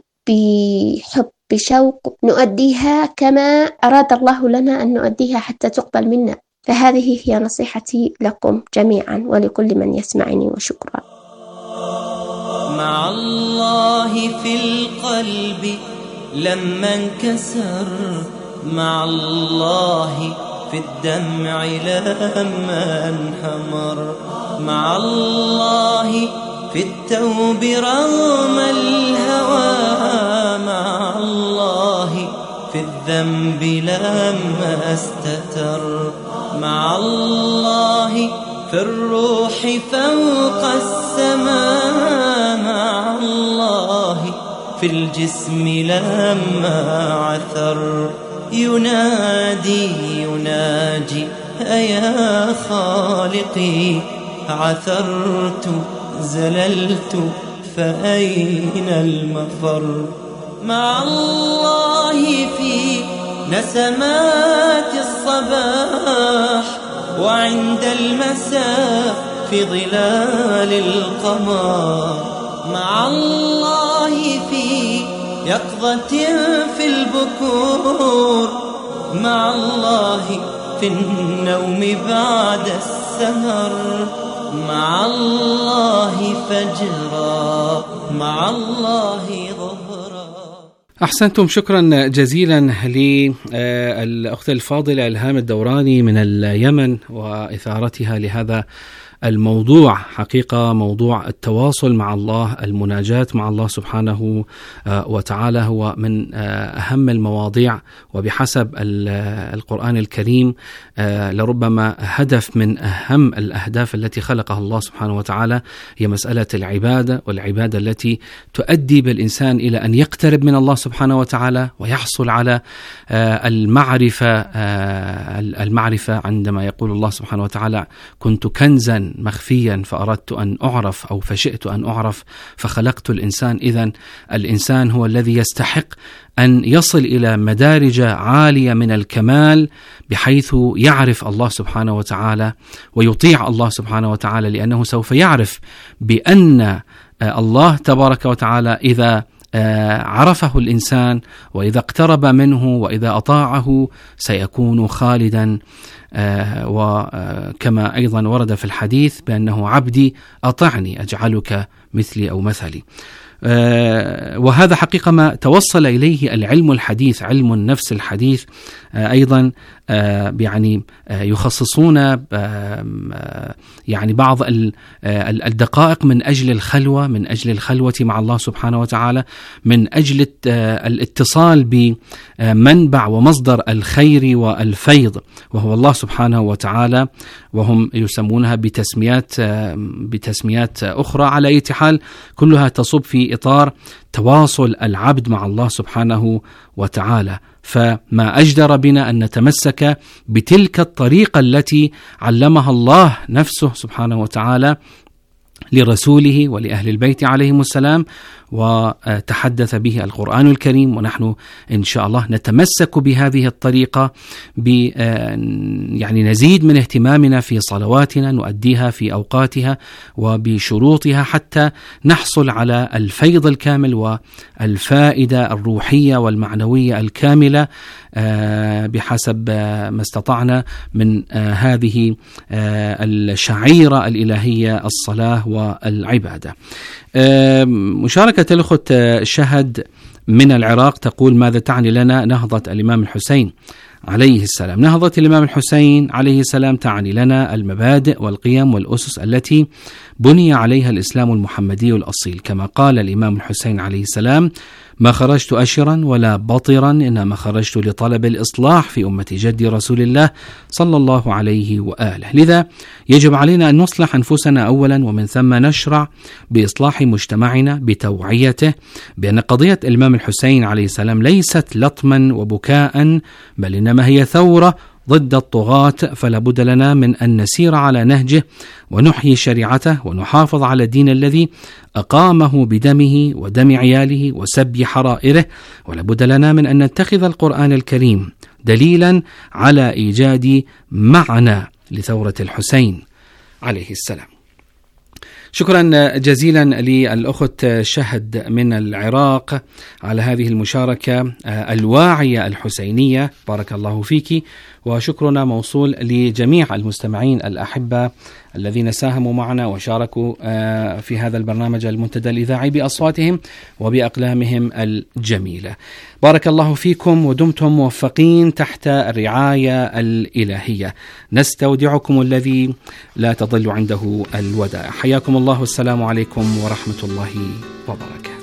بحب، بشوق، نؤديها كما أراد الله لنا أن نؤديها حتى تقبل منا. فهذه هي نصيحتي لكم جميعا ولكل من يسمعني، وشكرا. مع الله في القلب لما انكسر، مع الله في الدمع لما انحمر، مع الله في التوب رغم الهوى، مع الله في الذنب لما استتر، مع الله في الروح فوق السماء مع الله في الجسم لما عثر ينادي يناجي أيا خالقي عثرت زللت فأين المفر مع الله في نسمات الصباح وعند المساء في ظلال القمر مع الله في يقظة في البكور مع الله في النوم بعد السهر مع الله فجرا مع الله ظهرا. أحسنتم، شكرا جزيلا للأخت الفاضلة إلهام الدوراني من اليمن وإثارتها لهذا الموضوع. حقيقة موضوع التواصل مع الله، المناجاة مع الله سبحانه وتعالى هو من أهم المواضيع، وبحسب القرآن الكريم لربما هدف من أهم الأهداف التي خلقها الله سبحانه وتعالى هي مسألة العبادة، والعبادة التي تؤدي بالإنسان إلى أن يقترب من الله سبحانه وتعالى ويحصل على المعرفة المعرفة عندما يقول الله سبحانه وتعالى كنت كنزا مخفيا فأردت أن أعرف أو فشئت أن أعرف فخلقت الإنسان. إذن الإنسان هو الذي يستحق أن يصل إلى مدارج عالية من الكمال بحيث يعرف الله سبحانه وتعالى ويطيع الله سبحانه وتعالى، لأنه سوف يعرف بأن الله تبارك وتعالى إذا عرفه الإنسان وإذا اقترب منه وإذا أطاعه سيكون خالدا، وكما أيضا ورد في الحديث بأنه عبدي أطعني أجعلك مثلي أو مثلي. وهذا حقيقة ما توصل إليه العلم الحديث، علم النفس الحديث أيضا يعني يخصصون يعني بعض الدقائق من أجل الخلوة، من أجل الخلوة مع الله سبحانه وتعالى، من أجل الاتصال بمنبع ومصدر الخير والفيض وهو الله سبحانه وتعالى، وهم يسمونها بتسميات بتسميات أخرى. على أي حال كلها تصب في إطار تواصل العبد مع الله سبحانه وتعالى. فما أجدر بنا أن نتمسك بتلك الطريقة التي علمها الله نفسه سبحانه وتعالى لرسوله ولأهل البيت عليهم السلام، وتحدث به القرآن الكريم، ونحن إن شاء الله نتمسك بهذه الطريقة ب يعني نزيد من اهتمامنا في صلواتنا، نؤديها في أوقاتها وبشروطها حتى نحصل على الفيض الكامل والفائدة الروحية والمعنوية الكاملة بحسب ما استطعنا من هذه الشعيرة الإلهية الصلاة والعبادة. مشاركة الأخت شهد من العراق تقول ماذا تعني لنا نهضة الإمام الحسين عليه السلام؟ نهضة الإمام الحسين عليه السلام تعني لنا المبادئ والقيم والأسس التي بني عليها الإسلام المحمدي الأصيل، كما قال الإمام الحسين عليه السلام ما خرجت أشرا ولا بطرا إنما خرجت لطلب الإصلاح في أمة جد رسول الله صلى الله عليه وآله. لذا يجب علينا أن نصلح أنفسنا أولا، ومن ثم نشرع بإصلاح مجتمعنا بتوعيته بأن قضية الإمام الحسين عليه السلام ليست لطما وبكاء، بل إنما هي ثورة ضد الطغاة، فلا بد لنا من أن نسير على نهجه ونحيي شريعته ونحافظ على الدين الذي أقامه بدمه ودم عياله وسبي حرائره، ولا بد لنا من أن نتخذ القرآن الكريم دليلا على إيجاد معنى لثورة الحسين عليه السلام. شكرا جزيلا للأخت شهد من العراق على هذه المشاركة الواعية الحسينية، بارك الله فيك. وشكرنا موصول لجميع المستمعين الأحبة الذين ساهموا معنا وشاركوا في هذا البرنامج المنتدى الإذاعي بأصواتهم وبأقلامهم الجميلة. بارك الله فيكم ودمتم موفقين تحت الرعاية الإلهية. نستودعكم الذي لا تضل عنده الودائع. حياكم الله، والسلام عليكم ورحمة الله وبركاته.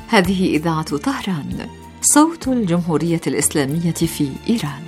هذه إذاعة طهران، صوت الجمهورية الإسلامية في إيران.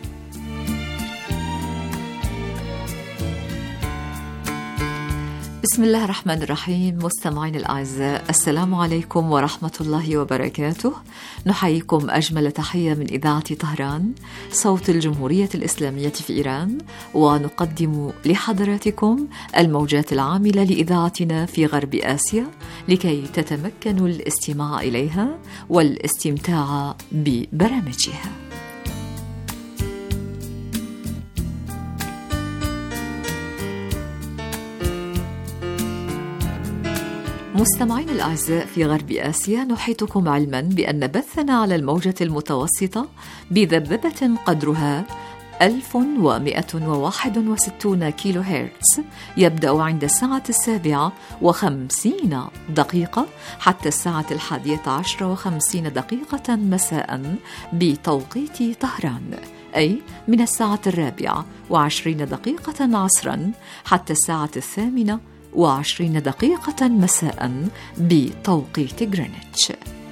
بسم الله الرحمن الرحيم. مستمعين الأعزاء، السلام عليكم ورحمة الله وبركاته. نحييكم أجمل تحية من إذاعة طهران، صوت الجمهورية الإسلامية في إيران، ونقدم لحضراتكم الموجات العاملة لإذاعتنا في غرب آسيا لكي تتمكنوا الاستماع إليها والاستمتاع ببرامجها. مستمعين الأعزاء، في غرب آسيا نحيطكم علما بأن بثنا على الموجة المتوسطة بذبذبة قدرها ألف ومئة وواحد وستين كيلو هرتز يبدأ عند الساعة السابعة وخمسين دقيقة حتى الساعة الحادية عشر وخمسين دقيقة مساء بتوقيت طهران، أي من الساعة الرابعة وعشرين دقيقة عصرا حتى الساعة الثامنة وعشرين دقيقة مساء بتوقيت غرينتش.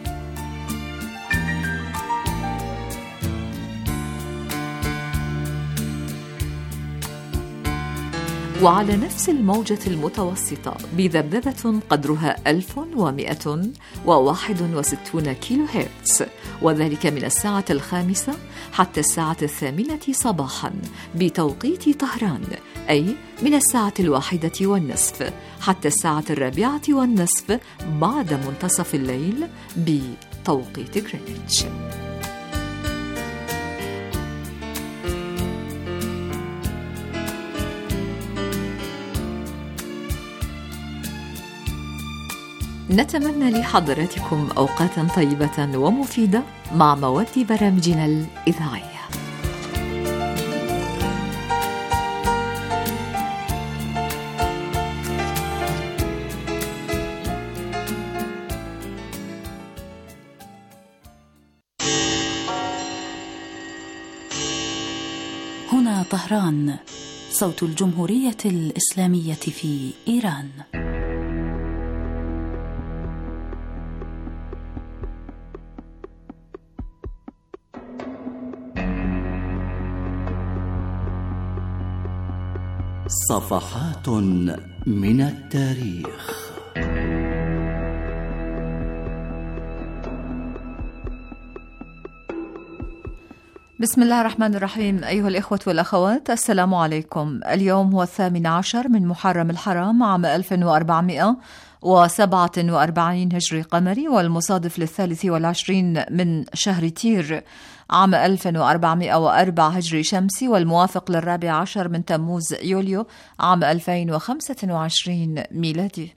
وعلى نفس الموجة المتوسطة بذبذبة قدرها ألف ومئة وواحد وستين كيلو هرتز، وذلك من الساعة الخامسة حتى الساعة الثامنة صباحا بتوقيت طهران، أي من الساعة الواحدة والنصف حتى الساعة الرابعة والنصف بعد منتصف الليل بتوقيت غرينتش. نتمنى لحضراتكم أوقاتا طيبة ومفيدة مع مواد برامجنا الإذاعية. هنا طهران، صوت الجمهورية الإسلامية في إيران. صفحات من التاريخ. بسم الله الرحمن الرحيم. أيها الإخوة والأخوات، السلام عليكم. اليوم هو الثامن عشر من محرم الحرام عام ألف وأربعمائة وسبعة وأربعين هجري قمري، والمصادف للثالث والعشرين من شهر تير عام ألف وأربعمائة وأربعة هجري شمسي، والموافق للرابع عشر من تموز يوليو عام ألفين وخمسة وعشرين ميلادي.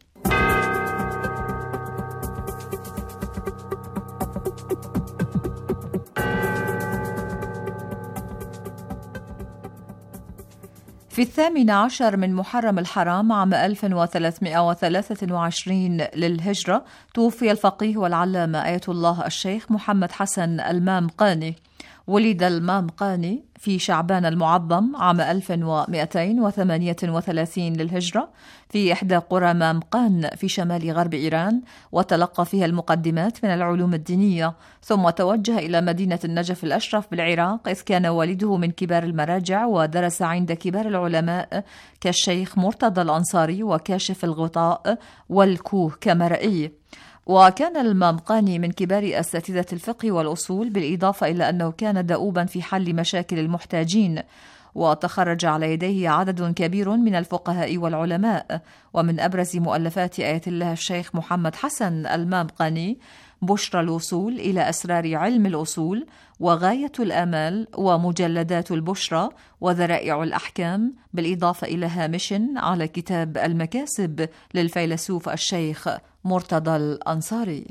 في الثامن عشر من محرم الحرام عام ألف وثلاثمائة وثلاثة وعشرين للهجرة توفي الفقيه والعلامة آية الله الشيخ محمد حسن المامقاني. ولد المامقاني في شعبان المعظم عام ألف ومئتين وثمانية وثلاثين للهجرة في إحدى قرى مامقان في شمال غرب إيران، وتلقى فيها المقدمات من العلوم الدينية، ثم توجه إلى مدينة النجف الأشرف بالعراق، إذ كان والده من كبار المراجع، ودرس عند كبار العلماء كالشيخ مرتضى الأنصاري وكاشف الغطاء والكوه كمرئي. وكان المامقاني من كبار أساتذة الفقه والأصول، بالإضافة إلى أنه كان دؤوبا في حل مشاكل المحتاجين، وتخرج على يديه عدد كبير من الفقهاء والعلماء. ومن أبرز مؤلفات آية الله الشيخ محمد حسن المامقاني بشرى الوصول إلى أسرار علم الأصول، وغاية الآمال، ومجلدات البشرى، وذرائع الأحكام، بالإضافة إلى هامش على كتاب المكاسب للفيلسوف الشيخ مرتضى الأنصاري.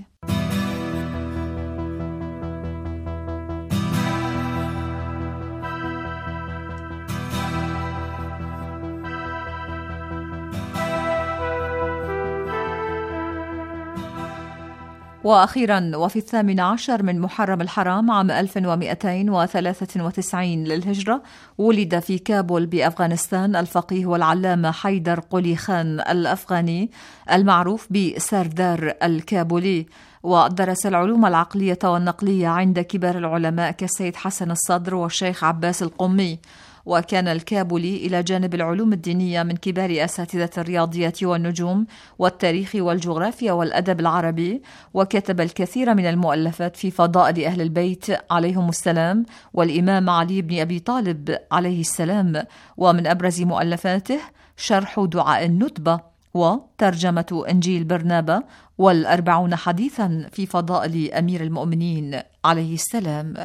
وأخيرا، وفي الثامن عشر من محرم الحرام عام ألف ومئتين وثلاثة وتسعين للهجرة ولد في كابول بأفغانستان الفقيه والعلامة حيدر قلي خان الأفغاني المعروف بسردار الكابولي. ودرس العلوم العقلية والنقلية عند كبار العلماء كالسيد حسن الصدر والشيخ عباس القمي. وكان الكابلي إلى جانب العلوم الدينية من كبار أساتذة الرياضيات والنجوم والتاريخ والجغرافيا والأدب العربي، وكتب الكثير من المؤلفات في فضائل أهل البيت عليهم السلام والإمام علي بن أبي طالب عليه السلام. ومن أبرز مؤلفاته شرح دعاء الندبة وترجمة إنجيل برنابا والأربعون حديثا في فضائل أمير المؤمنين عليه السلام.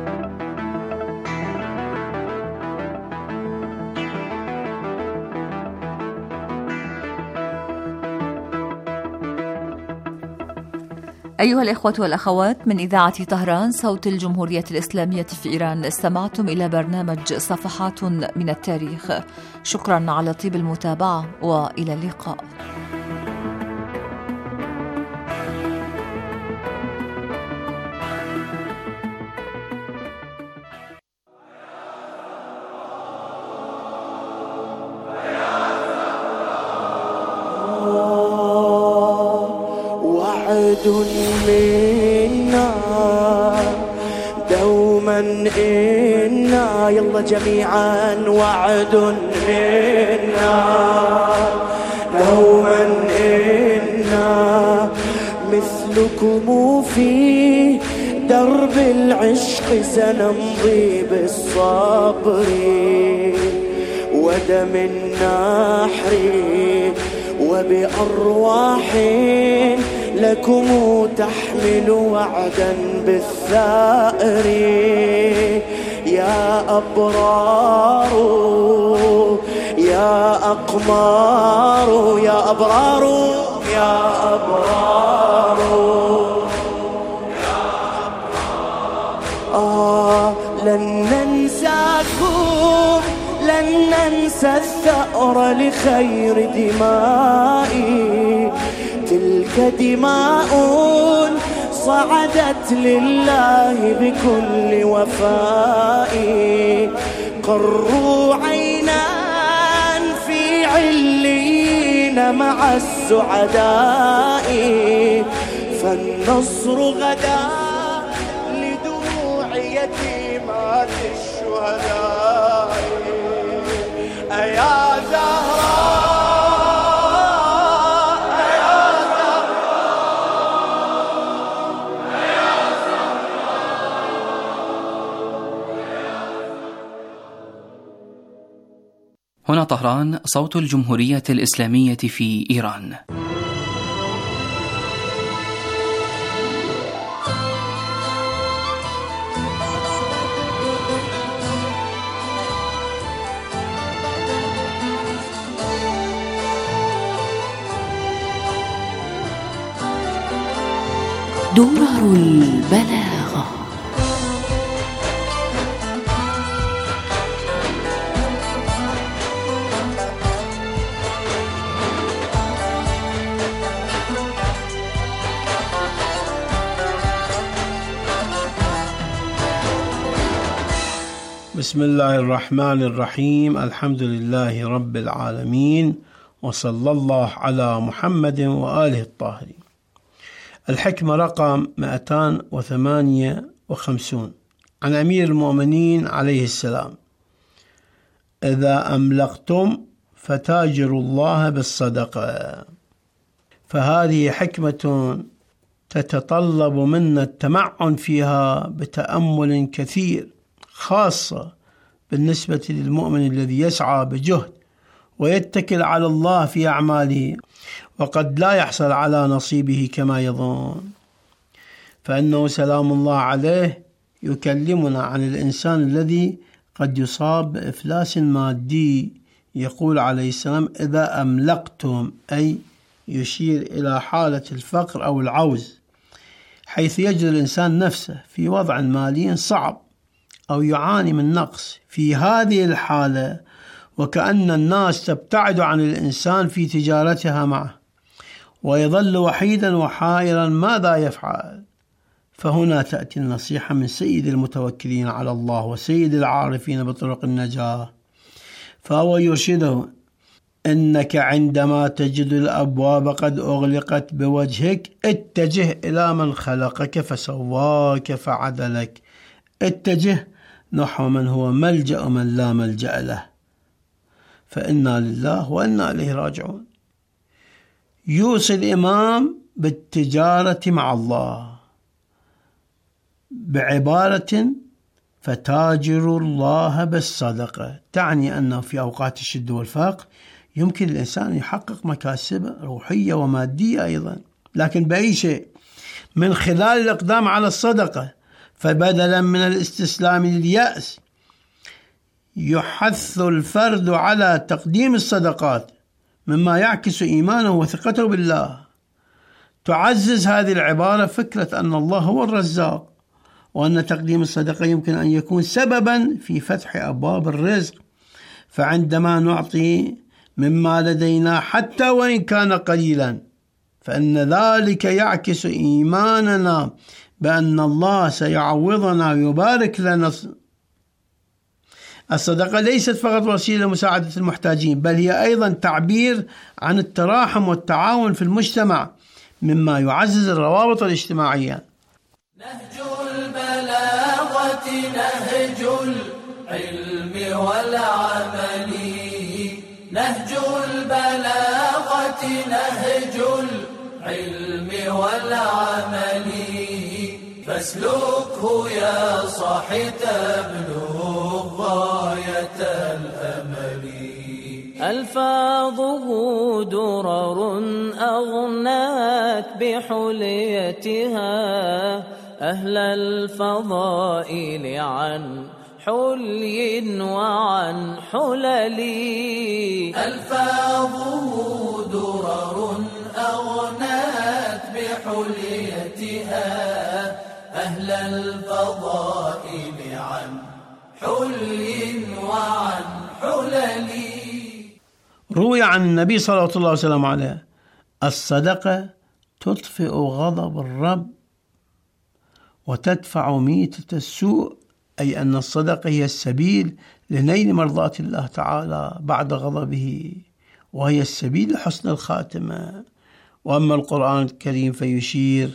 أيها الإخوة والأخوات، من إذاعة طهران صوت الجمهورية الإسلامية في إيران، استمعتم إلى برنامج صفحات من التاريخ. شكرا على طيب المتابعة وإلى اللقاء. منا دوما إنا يلا جميعا وعد منا دوما إنا مثلكم في درب العشق سنمضي بالصبر ودم النحر وبأرواح لكم تحمل وعدا بالثأر يا أبرار يا أقمار يا أبرار يا أبرار آه لن ننساكم لن ننسى الثأر لخير دمائي تلك دماء صعدت لله بكل وفاء قروا عينا في عليين مع السعداء فالنصر غدا لدموع يتيمات الشهداء أيا زهراء هنا طهران صوت الجمهورية الإسلامية في إيران. درر البلاغة. بسم الله الرحمن الرحيم. الحمد لله رب العالمين، وصلى الله على محمد وآله الطاهرين. الحكمة رقم مئتين وثمانية وخمسين عن أمير المؤمنين عليه السلام: إذا أملقتم فتاجروا الله بالصدقة. فهذه حكمة تتطلب منا التمعن فيها بتأمل كثير، خاصة بالنسبة للمؤمن الذي يسعى بجهد ويتكل على الله في أعماله وقد لا يحصل على نصيبه كما يظن، فإنه سلام الله عليه يكلمنا عن الإنسان الذي قد يصاب بإفلاس مادي. يقول عليه السلام: إذا أملقتم، أي يشير إلى حالة الفقر أو العوز، حيث يجد الإنسان نفسه في وضع مالي صعب أو يعاني من نقص. في هذه الحالة وكأن الناس تبتعد عن الإنسان في تجارتها معه ويظل وحيدا وحائرا ماذا يفعل. فهنا تأتي النصيحة من سيد المتوكلين على الله وسيد العارفين بطرق النجاة، فهو يرشده إنك عندما تجد الأبواب قد أغلقت بوجهك اتجه إلى من خلقك فسواك فعدلك، اتجه نحو من هو ملجأ من لا ملجأ له، فإنا لله وإنا إليه راجعون. يوصي الإمام بالتجارة مع الله بعبارة فتاجر الله بالصدقة، تعني أنه في أوقات الشد والفقر يمكن الإنسان يحقق مكاسب روحية ومادية أيضا، لكن بأي شيء؟ من خلال الإقدام على الصدقة. فبدلا من الاستسلام لليأس يحث الفرد على تقديم الصدقات مما يعكس إيمانه وثقته بالله. تعزز هذه العبارة فكرة أن الله هو الرزاق، وأن تقديم الصدقة يمكن أن يكون سببا في فتح أبواب الرزق. فعندما نعطي مما لدينا حتى وإن كان قليلا فإن ذلك يعكس إيماننا بأن الله سيعوضنا ويبارك لنا. الصدقة ليست فقط وسيلة لمساعدة المحتاجين، بل هي أيضا تعبير عن التراحم والتعاون في المجتمع مما يعزز الروابط الاجتماعية. نهج البلاغة نهج العلم والعمل، نهج البلاغة نهج العلم والعمل، فاسلكه يا صاحي تبلغ غاية الأمل. ألفاظه درر أغنات بحليتها أهل الفضائل عن حلي وعن حلل. ألفاظه درر أغنات بحليتها أهل الفضائل عن حلي وعن حلل. روي عن النبي صلى الله عليه وسلم عليه: الصدقة تطفئ غضب الرب وتدفع ميتة السوء، أي أن الصدقة هي السبيل لنيل مرضاة الله تعالى بعد غضبه، وهي السبيل لحسن الخاتمة. وأما القرآن الكريم فيشير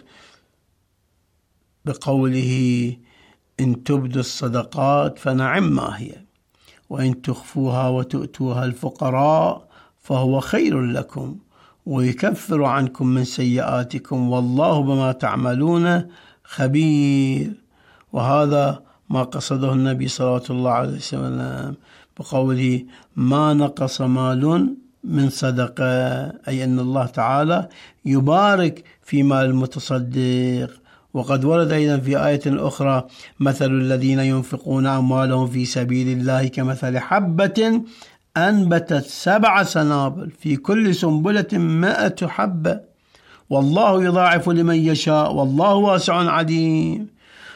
بقوله: إن تبدوا الصدقات فنعم ما هي، وإن تخفوها وتؤتوها الفقراء فهو خير لكم ويكفر عنكم من سيئاتكم والله بما تعملون خبير. وهذا ما قصده النبي صلى الله عليه وسلم بقوله: ما نقص مال من صدقة، أي أن الله تعالى يبارك في مال المتصدق. وقد ورد أيضا في آية أخرى: مثل الذين ينفقون أموالهم في سبيل الله كمثل حبة أنبتت سبع سنابل في كل سنبلة مائة حبة والله يضاعف لمن يشاء والله واسع عليم.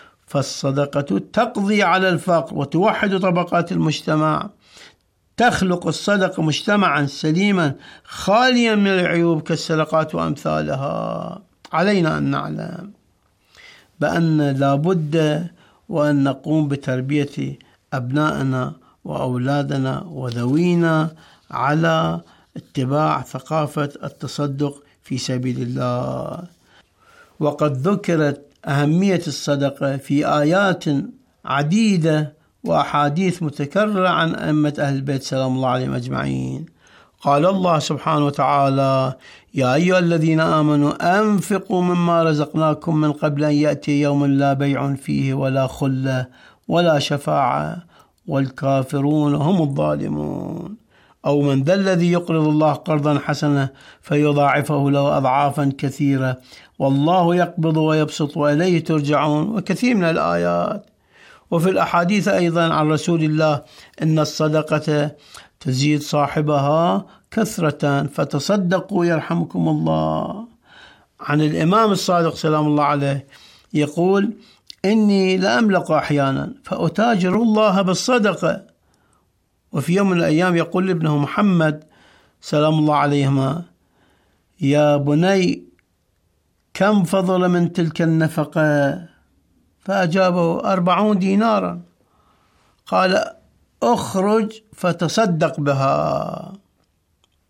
فالصدقة تقضي على الفقر وتوحد طبقات المجتمع، تخلق الصدقة مجتمعا سليما خاليا من العيوب كالسرقات وأمثالها. علينا أن نعلم بأن لا بد وأن نقوم بتربية أبنائنا وأولادنا وذوينا على اتباع ثقافة التصدق في سبيل الله. وقد ذكرت أهمية الصدقة في آيات عديدة وأحاديث متكررة عن أئمة أهل البيت سلام الله عليهم أجمعين. قال الله سبحانه وتعالى: يا أيها الذين آمنوا أنفقوا مما رزقناكم من قبل أن يأتي يوم لا بيع فيه ولا خلة ولا شفاعة والكافرون هم الظالمون. أو من ذا الذي يقرض الله قرضا حسنا فيضاعفه له أضعافا كثيرة والله يقبض ويبسط وإليه ترجعون، وكثير من الآيات. وفي الأحاديث أيضا عن رسول الله: إن الصدقة تزيد صاحبها كثرة فتصدقوا يرحمكم الله. عن الإمام الصادق سلام الله عليه يقول: إني لأملق أحيانا فأتاجر الله بالصدقة. وفي يوم من الأيام يقول لابنه محمد سلام الله عليهما: يا بني كم فضل من تلك النفقة؟ فأجابه: أربعون دينارا. قال: أخرج فتصدق بها.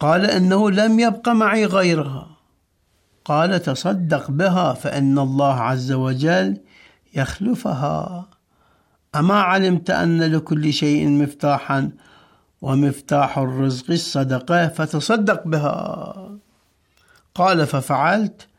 قال إنه لم يبق معي غيرها. قال تصدق بها فإن الله عز وجل يخلفها. أما علمت أن لكل شيء مفتاحا ومفتاح الرزق الصدقة، فتصدق بها. قال ففعلت